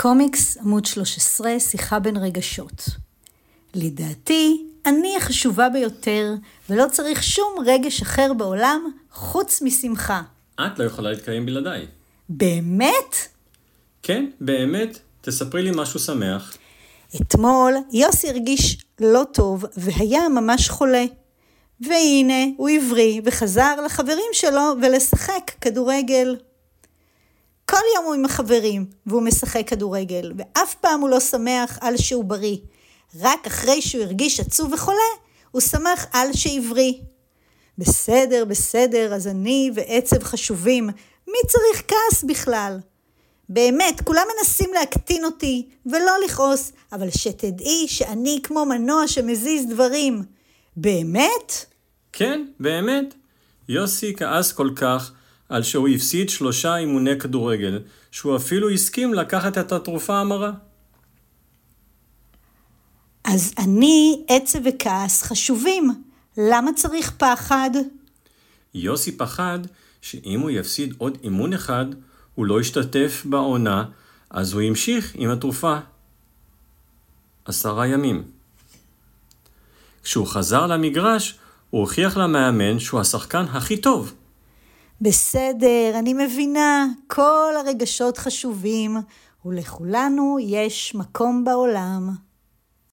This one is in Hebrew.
קומיקס עמוד 13, שיחה בין רגשות. לדעתי, אני החשובה ביותר, ולא צריך שום רגש אחר בעולם חוץ משמחה. את לא יכולה להתקיים בלעדיי. באמת? כן, באמת. תספרי לי משהו שמח. אתמול יוסי הרגיש לא טוב והיה ממש חולה. והנה הוא עברי וחזר לחברים שלו ולשחק כדורגל. כל יום הוא עם החברים והוא משחק כדורגל, ואף פעם הוא לא שמח על שהוא בריא. רק אחרי שהוא הרגיש עצוב וחולה, הוא שמח על שעברי. בסדר, אז אני ועצב חשובים. מי צריך כעס בכלל? באמת, כולם מנסים להקטין אותי ולא לכעוס, אבל שתדעי שאני כמו מנוע שמזיז דברים. באמת? כן, באמת. יוסי כעס כל כך על שהוא הפסיד 3 אימוני כדורגל, שהוא אפילו הסכים לקחת את התרופה המרה. אז אני, עצב וכעס חשובים. למה צריך פחד? יוסי פחד שאם הוא יפסיד עוד אימון אחד, הוא לא ישתתף בעונה, אז הוא ימשיך עם התרופה. 10 ימים. כשהוא חזר למגרש, הוא הוכיח למאמן שהוא השחקן הכי טוב. בסדר, אני מבינה. כל הרגשות חשובים, ולכולנו יש מקום בעולם.